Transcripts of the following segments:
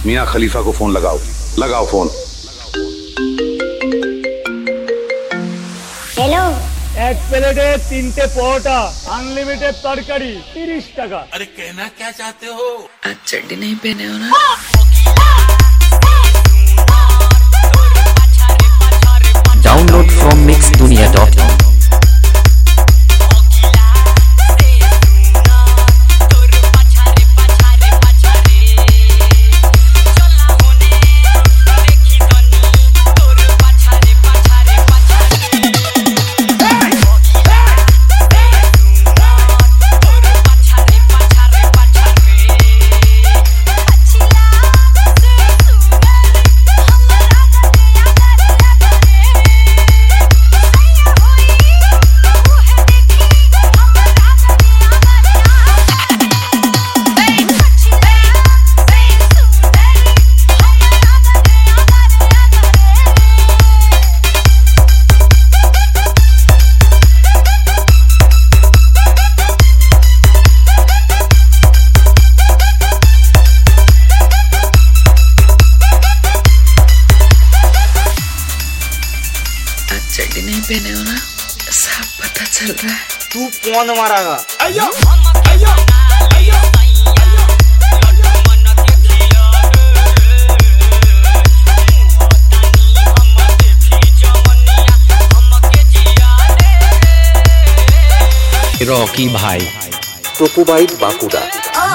मियाँ खलीफा को फोन लगाओ, लगाओ फोन। हेलो, एक प्लेटे 3টে পরোটা अनलिमिटेड तरकारी 30 টাকা। अरे कहना क्या चाहते हो? आज चड्डी नहीं पहने हो ना? Download from mixdunia.com. चड्डी नहीं पहने हो ना? सब पता चल रहा है। तू कौन मारागा? अयो रॉकी भाई, टोपूबाइट बांकुड़ा।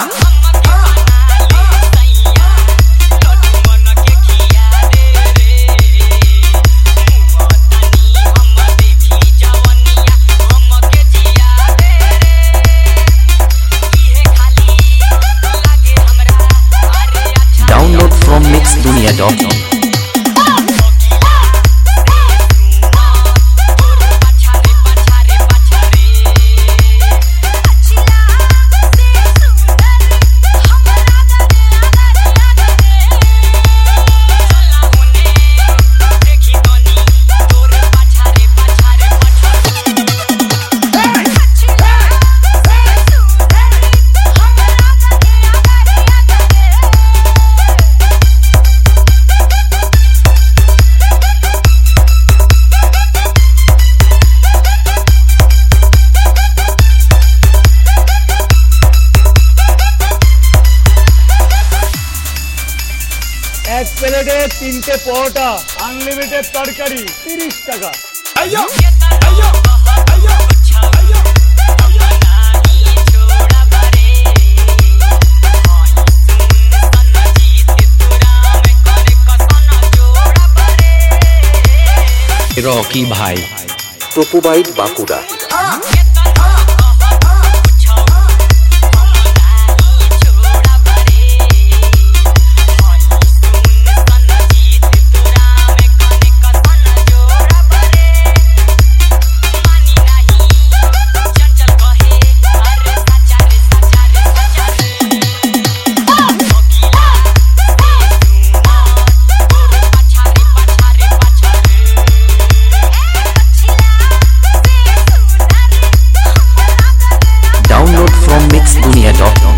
Download from mixdunia.com. एक प्लेटे 3টে পরোটা अनलिमिटेड तरकारी 30 টাকা। अयो रॉकी भाई, टोपूबाइट Bankura. Download from mixdunia.com.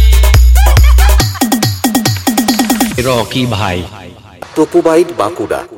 Rocky भाई, टोपूबाइट बांकुड़ा।